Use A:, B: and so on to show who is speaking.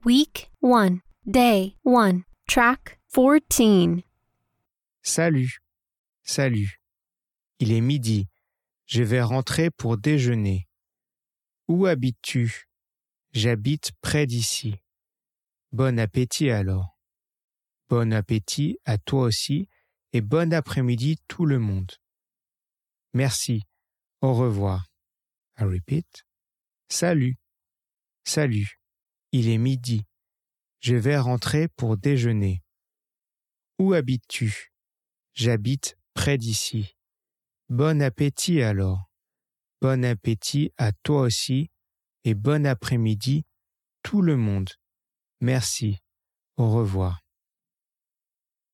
A: Week 1, Day 1, Track 14.
B: Salut, salut. Il est midi. Je vais rentrer pour déjeuner. Où habites-tu? J'habite près d'ici. Bon appétit alors. Bon appétit à toi aussi et bon après-midi tout le monde. Merci. Au revoir. I repeat. Salut, salut. Il est midi. Je vais rentrer pour déjeuner. Où habites-tu? J'habite près d'ici. Bon appétit alors. Bon appétit à toi aussi et bon après-midi tout le monde. Merci. Au revoir.